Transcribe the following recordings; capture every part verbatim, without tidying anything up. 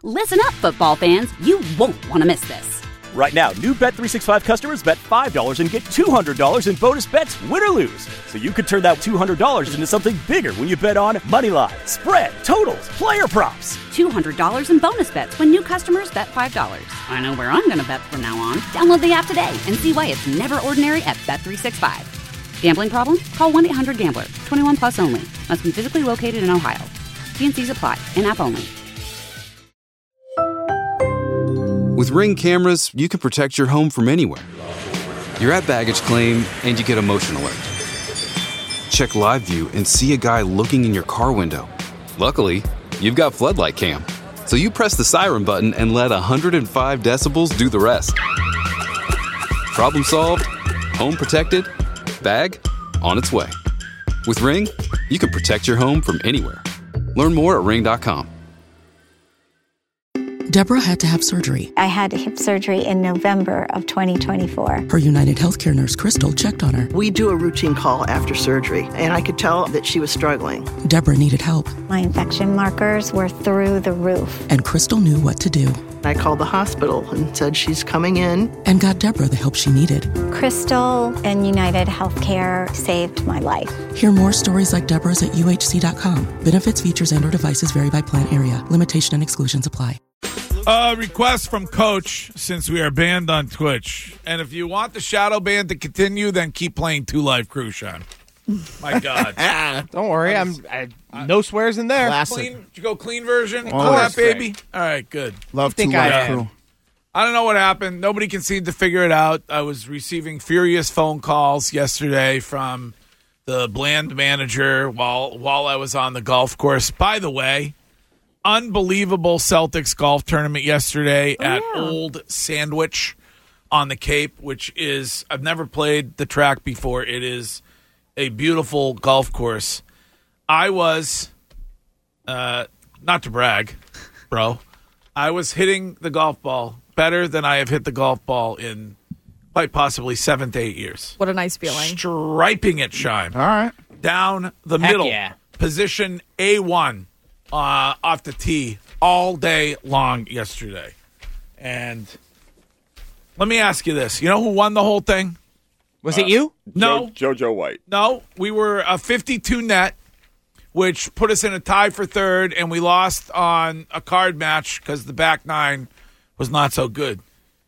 Listen up, football fans. You won't want to miss this. Right now, new Bet three sixty-five customers bet five dollars and get two hundred dollars in bonus bets, win or lose. So you could turn that two hundred dollars into something bigger when you bet on money line, spread, totals, player props. two hundred dollars in bonus bets when new customers bet five dollars. I know where I'm going to bet from now on. Download the app today and see why it's never ordinary at Bet three sixty-five. Gambling problem? Call one eight hundred gambler. twenty-one plus only. Must be physically located in Ohio. T and C's apply. In-app only. With Ring cameras, you can protect your home from anywhere. You're at baggage claim, and you get a motion alert. Check live view and see a guy looking in your car window. Luckily, you've got Floodlight Cam. So you press the siren button and let one hundred five decibels do the rest. Problem solved, home protected, bag on its way. With Ring, you can protect your home from anywhere. Learn more at ring dot com. Deborah had to have surgery. I had hip surgery in November of twenty twenty-four. Her United Healthcare nurse, Crystal, checked on her. We do a routine call after surgery, and I could tell that she was struggling. Deborah needed help. My infection markers were through the roof. And Crystal knew what to do. I called the hospital and said she's coming in. And got Deborah the help she needed. Crystal and United Healthcare saved my life. Hear more stories like Deborah's at U H C dot com. Benefits, features, and or devices vary by plan area. Limitation and exclusions apply. Uh, request from Coach, since we are banned on Twitch. And if you want the shadow ban to continue, then keep playing Two Live Crew, Sean. My God. Don't worry. I'm I, no swears in there. Clean, did you go clean version? Oh, All that, that's great. baby? All right, good. Love Two Live Crew. I don't know what happened. Nobody can seem to figure it out. I was receiving furious phone calls yesterday from the Bland manager while while I was on the golf course. By the way, unbelievable Celtics golf tournament yesterday oh, at yeah. Old Sandwich on the Cape, which is, I've never played the track before. It is a beautiful golf course. I was, uh, not to brag, bro, I was hitting the golf ball better than I have hit the golf ball in quite possibly seven to eight years. What a nice feeling. Striping it, Shime. All right. Down the Heck middle. Yeah. Position A one. Uh, off the tee all day long yesterday. And let me ask you this. You know who won the whole thing? Was uh, it you? No. Jo- JoJo White. No. We were a fifty-two net, which put us in a tie for third, and we lost on a card match because the back nine was not so good.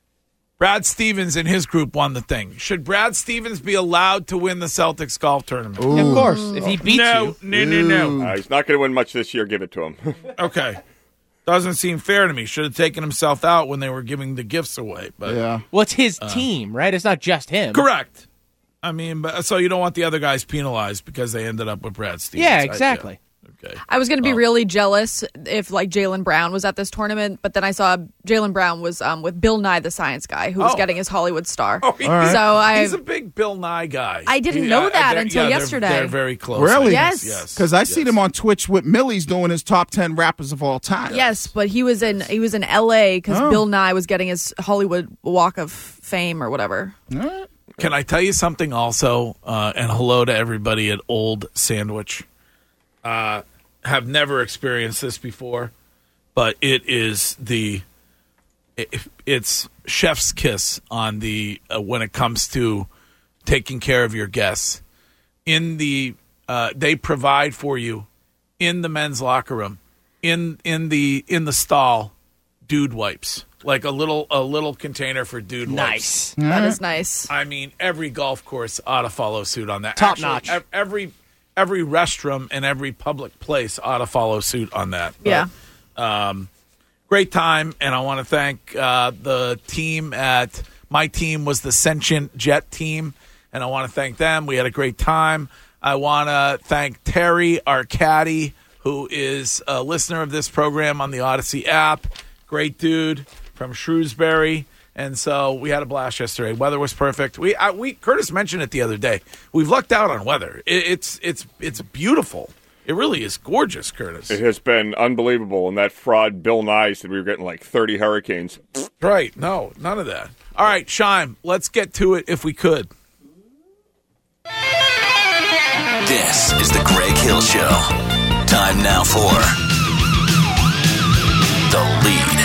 Brad Stevens and his group won the thing. Should Brad Stevens be allowed to win the Celtics golf tournament? Ooh. Of course. If he beats no, you. No, no, no, no. Uh, he's not going to win much this year. Give it to him. Okay. Doesn't seem fair to me. Should have taken himself out when they were giving the gifts away. But yeah. Well, it's his uh, team, right? It's not just him. Correct. I mean, but so you don't want the other guys penalized because they ended up with Brad Stevens. Yeah, exactly. I, yeah. Okay. I was going to be well, really jealous if, like, Jaylen Brown was at this tournament, but then I saw Jaylen Brown was um, with Bill Nye, the science guy, who was oh. getting his Hollywood star. Oh, he's, right. So I, he's a big Bill Nye guy. I didn't he, know uh, that they're, until yeah, yesterday. They're, they're very close. Really? Yes. Because I yes. seen him on Twitch with Millie's doing his top ten rappers of all time. Yes, but he was in he was in L A because oh. Bill Nye was getting his Hollywood Walk of Fame or whatever. Right. Can I tell you something also? Uh, and hello to everybody at Old Sandwich. Uh, have never experienced this before, but it is the it, it's chef's kiss on the uh, when it comes to taking care of your guests. In the uh, they provide for you in the men's locker room, in in the in the stall, dude wipes. Like a little a little container for dude nice. wipes. Nice. That is nice. I mean, every golf course ought to follow suit on that. Top Actually, notch. ev- Every every restroom and every public place ought to follow suit on that. But, yeah. Um, great time, and I want to thank uh, the team at my team was the Sentient Jet team, and I want to thank them. We had a great time. I want to thank Terry, our caddy, who is a listener of this program on the Odyssey app. Great dude from Shrewsbury. And so we had a blast yesterday. Weather was perfect. We I, we Curtis mentioned it the other day. We've lucked out on weather. It, it's it's it's beautiful. It really is gorgeous, Curtis. It has been unbelievable. And that fraud Bill Nye said we were getting like thirty hurricanes. Right. No, none of that. All right, Shime, let's get to it if we could. This is the Greg Hill Show. Time now for The Lead.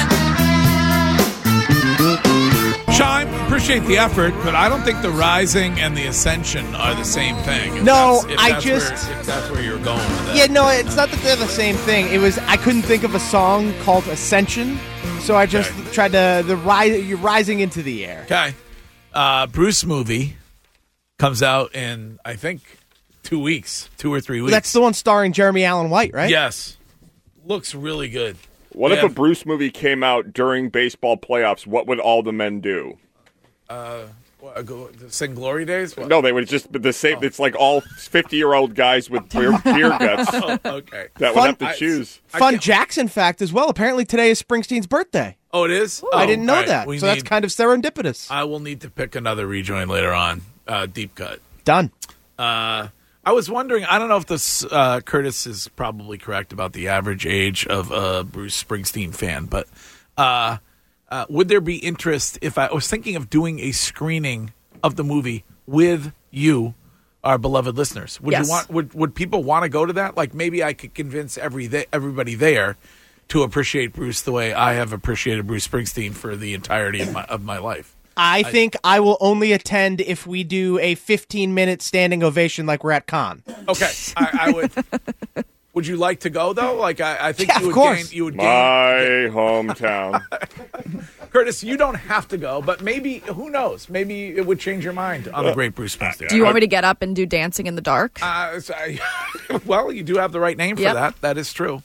appreciate the effort, but I don't think the rising and the ascension are the same thing. If No, that's, if I that's just- where, if that's where you're going with that. Yeah, no, it's not that they're the same thing. It was I couldn't think of a song called Ascension, so I just Okay. tried to the rise. You're rising into the air. Okay. Uh, Bruce movie comes out in, I think, two weeks, two or three weeks. That's the one starring Jeremy Allen White, right? Yes. Looks really good. What Yeah. if a Bruce movie came out during baseball playoffs? What would all the men do? Uh, what, go, sing Glory Days? What? No, they would just the same. It's like all fifty-year-old guys with beer, beer guts Oh, okay. that would Fun- have to I- choose. Fun Jackson fact as well. Apparently today is Springsteen's birthday. Oh, it is? I Oh, didn't know all right. that. We So that's need- kind of serendipitous. I will need to pick another rejoin later on. Uh, deep cut. Done. Uh, I was wondering, I don't know if this, uh, Curtis is probably correct about the average age of a Bruce Springsteen fan, but uh, uh, would there be interest if I, I was thinking of doing a screening of the movie with you, our beloved listeners? Would Yes. you want? Would would people want to go to that? Like maybe I could convince every th- everybody there to appreciate Bruce the way I have appreciated Bruce Springsteen for the entirety of my of my life. I think I will only attend if we do a fifteen minute standing ovation like we're at Con. Okay, I, I would. Would you like to go though? Like I, I think Yeah, you of would course. gain. You would My gain. hometown. Curtis, you don't have to go, but maybe who knows? Maybe it would change your mind on the great Bruce Springsteen. Do you want me to get up and do Dancing in the Dark? Uh, so I- well, you do have the right name for Yep. that. That is true.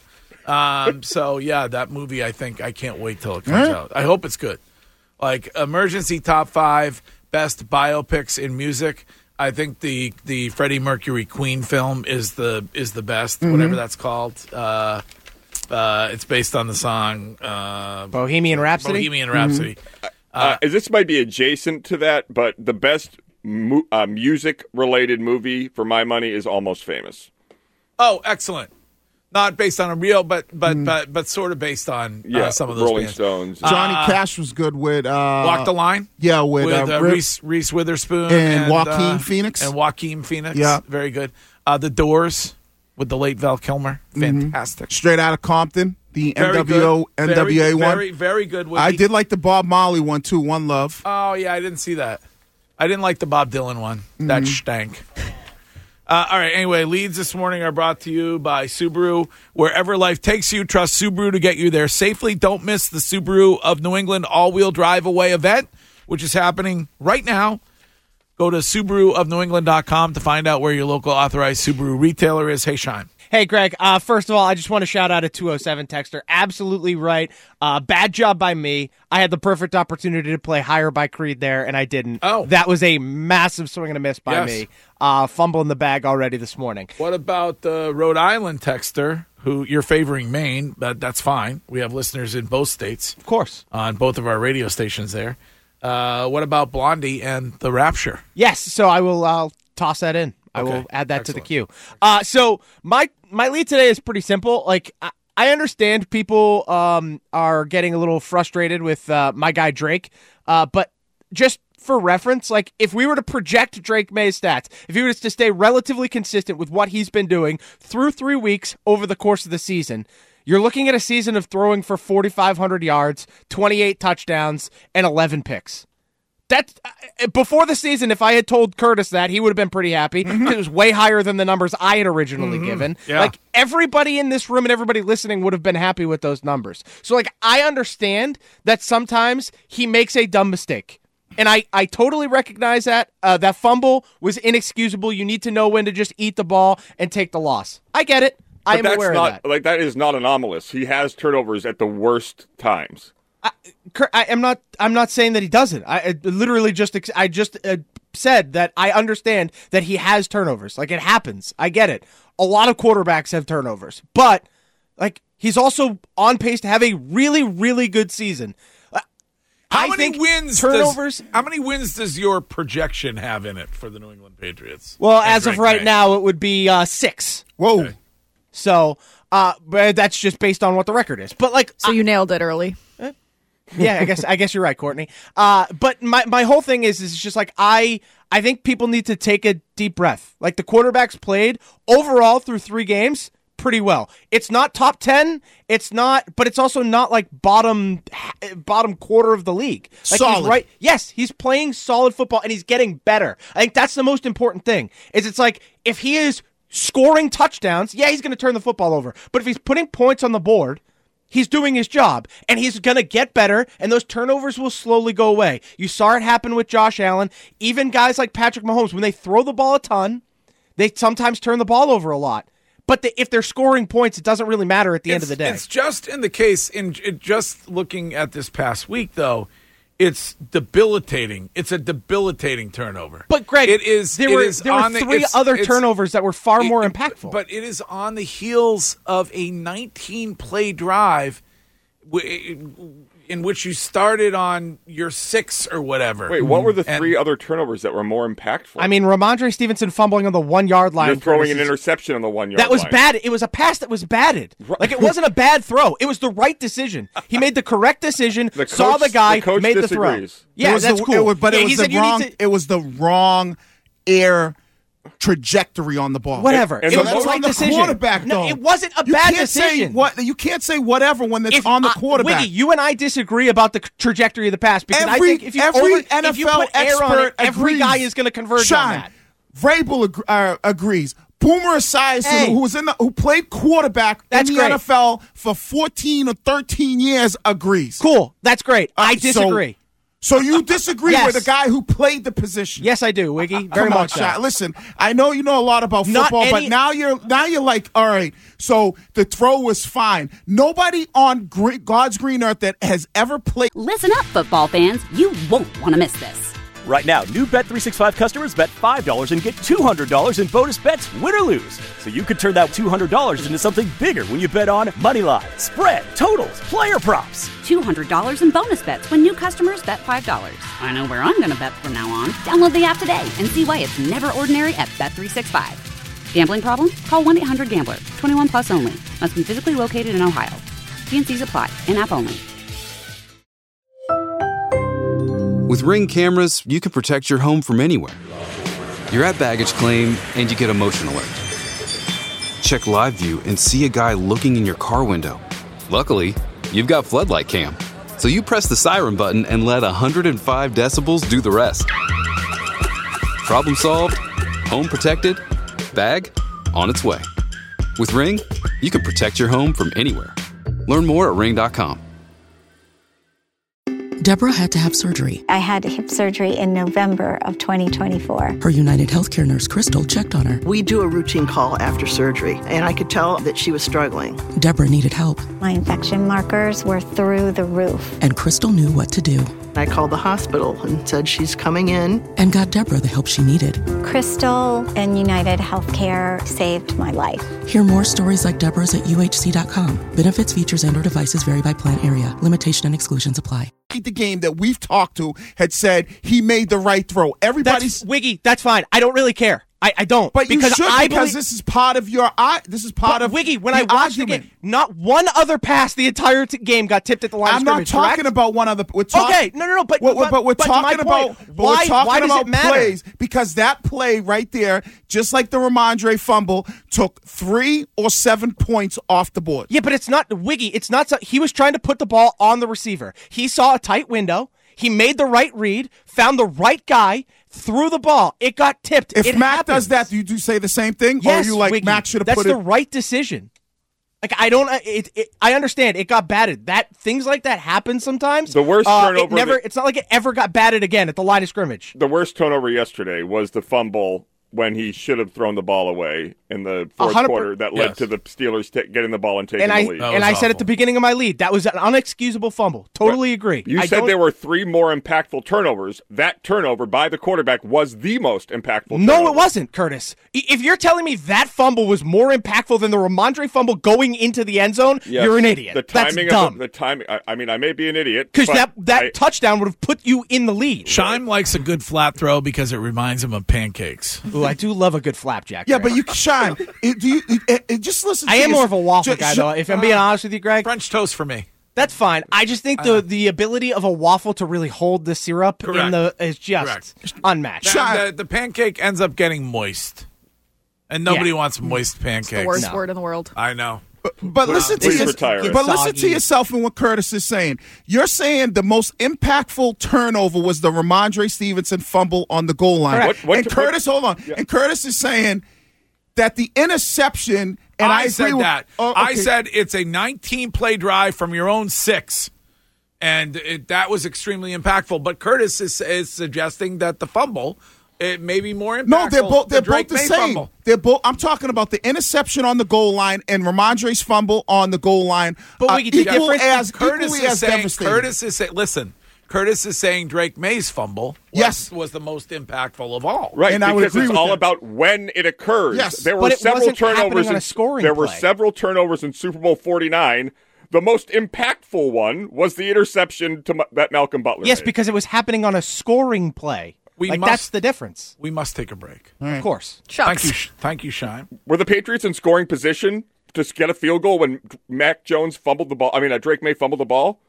Um, so yeah, that movie. I think I can't wait till it comes out. I hope it's good. Like emergency top five best biopics in music. I think the the Freddie Mercury Queen film is the is the best, Mm-hmm. whatever that's called. Uh, uh, it's based on the song uh, Bohemian Rhapsody. Bohemian Rhapsody. Uh, this might be adjacent to that, but the best mu- uh, music-related movie for my money is Almost Famous. Oh, excellent! Not based on a real, but but but but sort of based on Yeah, uh, some of those Rolling bands. Stones. Johnny Uh, Cash was good with uh, Walk the Line. Yeah, with, with uh, uh, Rip- Reese, Reese Witherspoon and Joaquin uh, Phoenix. and Joaquin Phoenix. Yeah. Very good. Uh, the Doors with the late Val Kilmer. Fantastic. Straight Out of Compton, the Very N W O good. N W A very, one. Very very good. With I the- did like the Bob Marley one too. One Love. Oh yeah, I didn't see that. I didn't like the Bob Dylan one. That Mm-hmm. stank. Uh, all right. Anyway, leads this morning are brought to you by Subaru. Wherever life takes you, trust Subaru to get you there safely. Don't miss the Subaru of New England all-wheel drive away event, which is happening right now. Go to Subaru of New England dot com to find out where your local authorized Subaru retailer is. Hey, Shine. Hey, Greg, uh, first of all, I just want to shout out a two oh seven texter. Absolutely right. Uh, bad job by me. I had the perfect opportunity to play Higher by Creed there, and I didn't. Oh. That was a massive swing and a miss by Yes. me. Uh, fumble in the bag already this morning. What about the Rhode Island texter who you're favoring Maine? That, that's fine. We have listeners in both states. Of course. On both of our radio stations there. Uh, what about Blondie and The Rapture? Yes, so I will uh, toss that in. I Okay, will add that excellent. to the queue. Uh, so my my lead today is pretty simple. Like I, I understand people um, are getting a little frustrated with uh, my guy Drake, uh, but just for reference, like if we were to project Drake May's stats, if he was to stay relatively consistent with what he's been doing through three weeks over the course of the season, you're looking at a season of throwing for forty-five hundred yards, twenty-eight touchdowns, and eleven picks. That uh, before the season, if I had told Curtis that, he would have been pretty happy. It was way higher than the numbers I had originally given. Yeah. Like everybody in this room and everybody listening would have been happy with those numbers. So like I understand that sometimes he makes a dumb mistake. And I, I totally recognize that. Uh, that fumble was inexcusable. You need to know when to just eat the ball and take the loss. I get it. I But am that's aware not, of that. Like that is not anomalous. He has turnovers at the worst times. Kurt, I am not. I'm not saying that he doesn't. I, I literally just. ex- I just uh, said that I understand that he has turnovers. Like it happens. I get it. A lot of quarterbacks have turnovers, but like he's also on pace to have a really, really good season. Uh, How I many think wins? turnovers? Does, how many wins does your projection have in it for the New England Patriots? Well, And as of Drake right May? now, it would be uh, six. Whoa. Okay. So, uh, but that's just based on what the record is. But like, So you nailed it early. yeah, I guess I guess you're right, Courtney. Uh, but my my whole thing is is just like I I think people need to take a deep breath. Like the quarterbacks played overall through three games, pretty well. It's not top ten. It's not, but it's also not like bottom bottom quarter of the league. Like solid. He's right. Yes, he's playing solid football and he's getting better. I think that's the most important thing. Is it's like if he is scoring touchdowns, yeah, he's going to turn the football over. But if he's putting points on the board, he's doing his job, and he's going to get better, and those turnovers will slowly go away. You saw it happen with Josh Allen. Even guys like Patrick Mahomes, when they throw the ball a ton, they sometimes turn the ball over a lot. But the, if they're scoring points, it doesn't really matter at the it's, end of the day. It's just in the case, in it, just looking at this past week, though, it's debilitating. It's a debilitating turnover. But Greg, it is. There it were is there were on the, three it's, other it's, turnovers that were far it, more it, impactful. But it is on the heels of a nineteen play drive in which you started on your six or whatever. Wait, what were the and, three other turnovers that were more impactful? I mean, Ramondre Stevenson fumbling on the one-yard line. You're throwing an interception on the one-yard line. That was bad. It was a pass that was batted. Right. Like, it wasn't a bad throw. It was the right decision. He made the correct decision, the coach, saw the guy, the coach made disagrees. the throw. Yeah, that's the, cool. It was, but yeah, it was the wrong. To, it was the wrong air trajectory on the ball. Whatever. And, and it the was that's the right on the decision. quarterback, though. No, it wasn't a you bad can't decision. Say what, you can't say whatever when it's if, on the uh, quarterback. Wiggy, you and I disagree about the trajectory of the pass because every, I think if you, every over, N F L if you put air on it, every agrees. guy is going to converge Sean, on that. Vrabel ag- uh, agrees. Boomer Esiason, hey. who was in the, who played quarterback That's in the great. N F L for fourteen or thirteen years, agrees. Cool. That's great. Uh, I disagree. So, So you disagree yes. with a guy who played the position? Yes, I do, Wiggy. Very Come much on, so. Shaq. Listen, I know you know a lot about Not football, any- but now you're now you're like, all right. So the throw was fine. Nobody on green, God's green earth that has ever played. Listen up, football fans. You won't want to miss this. Right now, new Bet three sixty-five customers bet five dollars and get two hundred dollars in bonus bets, win or lose. So you could turn that two hundred dollars into something bigger when you bet on money line, spread, totals, player props. two hundred dollars in bonus bets when new customers bet five dollars. I know where I'm going to bet from now on. Download the app today and see why it's never ordinary at Bet three sixty-five. Gambling problem? Call one eight hundred gambler. twenty-one plus only. Must be physically located in Ohio. T and C's apply. In-app only. With Ring cameras, you can protect your home from anywhere. You're at baggage claim and you get a motion alert. Check live view and see a guy looking in your car window. Luckily, you've got Floodlight Cam. So you press the siren button and let one hundred five decibels do the rest. Problem solved, home protected, bag on its way. With Ring, you can protect your home from anywhere. Learn more at ring dot com. Deborah had to have surgery. I had hip surgery in November of twenty twenty-four. Her United Healthcare nurse, Crystal, checked on her. We do a routine call after surgery, and I could tell that she was struggling. Deborah needed help. My infection markers were through the roof. And Crystal knew what to do. I called the hospital and said she's coming in. And got Deborah the help she needed. Crystal and United Healthcare saved my life. Hear more stories like Deborah's at U H C dot com. Benefits, features, and or devices vary by plan area. Limitation and exclusions apply. The game that we've talked to had said he made the right throw. Everybody's That's, Wiggy, that's fine. I don't really care. I, I don't. But because you should I because believe, this is part of your I this is part but of Wiggy, when the I watched argument. the game, not one other pass the entire t- game got tipped at the line I'm of not scrimmage, talking correct? about one other. We're talk, okay, no, no, no. But we're, but, but we're but talking to my about. point, But why, we're talking why does about it matter? plays because that play right there, just like the Ramondre fumble, took three or seven points off the board. Yeah, but it's not Wiggy. It's not. So, he was trying to put the ball on the receiver. He saw a tight window. He made the right read, found the right guy, threw the ball. It got tipped. If it Mac happens. does that, do you do say the same thing? Yes, or are you like Wiggy, Mac should have that's put the it? right decision. Like I don't. It, it. I understand. It got batted. That things like that happen sometimes. The worst uh, turnover It never. that- it's not like it ever got batted again at the line of scrimmage. The worst turnover yesterday was the fumble when he should have thrown the ball away in the fourth one hundred quarter that led yes. to the Steelers t- getting the ball and taking And I the lead. That and was I said at awful. the beginning of my lead that was an unexcusable fumble. Totally agree. You I said don't- there were three more impactful turnovers. That turnover by the quarterback was the most impactful No, turnover. it wasn't, Curtis. I- If you're telling me that fumble was more impactful than the Ramondre fumble going into the end zone, Yes. you're an idiot. The That's timing dumb. of the, the timing. I, I mean, I may be an idiot Because but that that I- touchdown would have put you in the lead. Shime likes a good flat throw because it reminds him of pancakes. Ooh, I do love a good flapjack. Yeah, Greg. but you shine. It, do you it, it, just listen? I to am this. more of a waffle Ju- guy, ju- though. If I'm being honest with you, Greg, French toast for me. that's fine. I just think the the ability of a waffle to really hold the syrup in Correct. the is just Correct. unmatched. The, the, the pancake ends up getting moist. And nobody Yeah. wants moist pancakes. The worst No. word in the world. I know. But, but listen to Please your- retire it. but listen Soggy. to yourself and what Curtis is saying. You're saying the most impactful turnover was the Ramondre Stevenson fumble on the goal line. What- what- and Curtis, hold on. Yeah. And Curtis is saying that the interception. And I, I, agree said with, that. Oh, I okay. said it's a nineteen-play drive from your own six, and it, that was extremely impactful. But Curtis is, is suggesting that the fumble it may be more impactful. No, they're both they're the Drake both the May same. Fumble. They're both. I'm talking about the interception on the goal line and Ramondre's fumble on the goal line. But uh, we get the equal difference. as Curtis equally is as saying. devastating. Curtis is saying. Listen, Curtis is saying Drake May's fumble. Was, Yes. was the most impactful of all. Right, And I would because agree it's with all that. about when it occurs. Yes. There were But it several wasn't happening turnovers on in a scoring There were play. several turnovers in Super Bowl forty-nine. The most impactful one was the interception to Ma- that Malcolm Butler Yes, made. because it was happening on a scoring play. We like must- that's the difference. We must take a break. Of course. Thank you, Sh- thank you, Shine. Were the Patriots in scoring position to get a field goal when Mac Jones fumbled the ball? I mean, uh, Drake May fumbled the ball?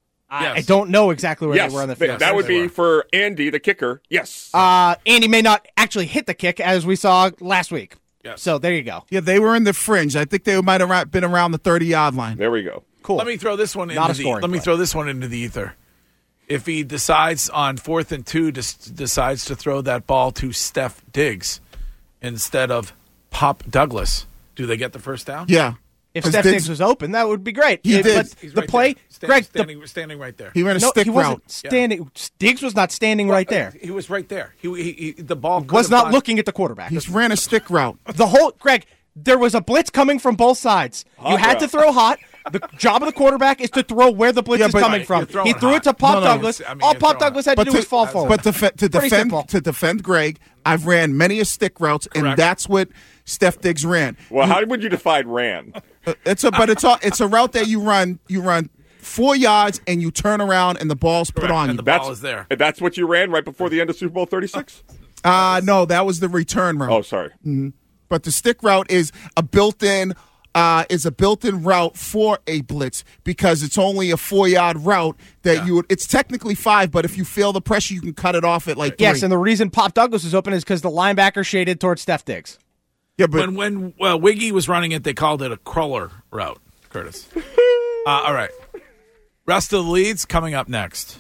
I, I don't know exactly where yes, they were on the th- field. that would they be were. for Andy, the kicker. Yes. Uh, Andy may not actually hit the kick as we saw last week. Yes. So there you go. Yeah, they were in the fringe. I think they might have been around the thirty-yard line. There we go. Cool. Let me throw this one into Not a the. scoring Let me play. throw this one into the ether. If he decides on fourth and two, des- decides to throw that ball to Steph Diggs instead of Pop Douglas, do they get the first down? Yeah. If 'Cause Steph Diggs- Diggs was open, that would be great. He It- did. But He's the right play, there. Stand- Greg, the- standing, standing right there. He ran a no, stick he wasn't route. standing. Diggs was not standing right there. He was right there. He, he, he the ball could Was have not gone- looking at the quarterback. He ran a stick route. The whole Greg, there was a blitz coming from both sides. You Hot had route. to throw hot. The job of the quarterback is to throw where the blitz Yeah, is but- coming Right, from. you're throwing He threw hot. it to Pop No, no, Douglas. I mean, All you're Pop throwing Douglas had to do was fall forward. But to, fe- to Pretty defend simple. to defend Greg, I've ran many a stick routes, and Correct. that's what Steph Diggs ran. Well, how would you define ran? Uh, It's a but it's a it's a route that you run. You run four yards and you turn around and the ball's put Correct, on and you. the ball That's is there. That's what you ran right before the end of Super Bowl thirty-six? Uh no, that was the return route. Oh, sorry. But the stick route is a built-in uh, is a built-in route for a blitz because it's only a four-yard route that you would. It's technically five, but if you feel the pressure, you can cut it off at like Yes, three. and the reason Pop Douglas was open is because the linebacker shaded towards Steph Diggs. yeah, but When when uh, Wiggy was running it, they called it a crawler route, Curtis. uh, all right. Rest of the leads coming up next.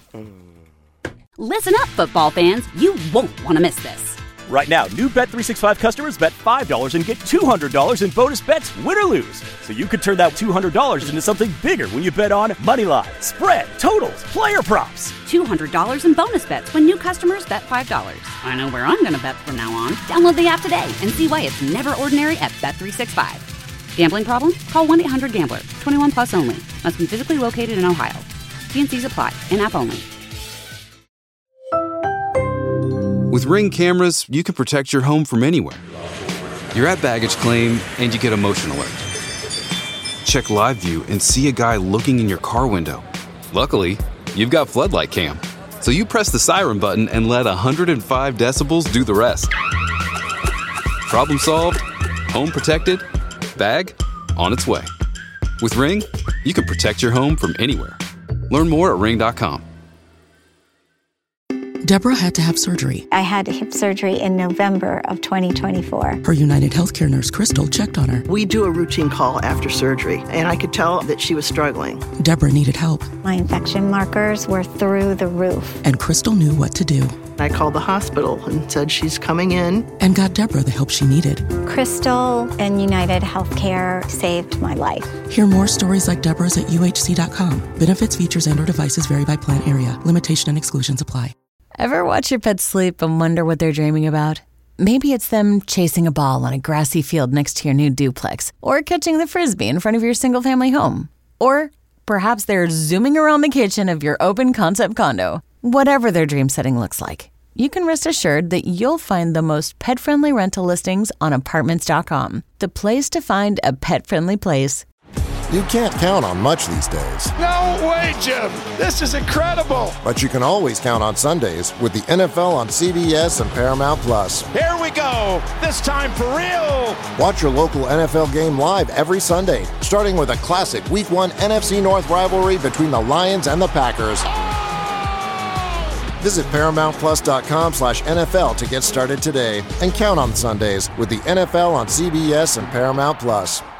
Listen up, football fans. You won't want to miss this. Right now, new Bet three sixty-five customers bet five dollars and get two hundred dollars in bonus bets, win or lose. So you could turn that two hundred dollars into something bigger when you bet on Moneyline, spread, totals, player props. two hundred dollars in bonus bets when new customers bet five dollars. I know where I'm going to bet from now on. Download the app today and see why it's never ordinary at Bet three sixty-five. Gambling problem? Call one eight hundred gambler. twenty-one plus only. Must be physically located in Ohio. T and C's apply. In-app only. With Ring cameras, you can protect your home from anywhere. You're at baggage claim and you get a motion alert. Check live view and see a guy looking in your car window. Luckily, you've got floodlight cam. So you press the siren button and let one hundred five decibels do the rest. Problem solved, home protected, bag on its way. With Ring, you can protect your home from anywhere. Learn more at ring dot com. Deborah had to have surgery. I had hip surgery in November of twenty twenty-four. Her United Healthcare nurse, Crystal, checked on her. We do a routine call after surgery, and I could tell that she was struggling. Deborah needed help, My infection markers were through the roof. and Crystal knew what to do I called the hospital and said she's coming in. and got Deborah the help she needed. Crystal and United Healthcare saved my life. Hear more stories like Deborah's at U H C dot com. Benefits, features, and/or devices vary by plan area. Limitation and exclusions apply. Ever watch your pet sleep and wonder what they're dreaming about? Maybe it's them chasing a ball on a grassy field next to your new duplex, or catching the Frisbee in front of your single-family home. Or perhaps they're zooming around the kitchen of your open-concept condo. Whatever their dream setting looks like, you can rest assured that you'll find the most pet-friendly rental listings on Apartments dot com. The place to find a pet-friendly place. You can't count on much these days. No way, Jim. This is incredible. But you can always count on Sundays with the N F L on C B S and Paramount Plus. Here we go. This time for real. Watch your local N F L game live every Sunday, starting with a classic Week one N F C North rivalry between the Lions and the Packers. Visit ParamountPlus.com slash NFL to get started today and count on Sundays with the N F L on C B S and Paramount Plus.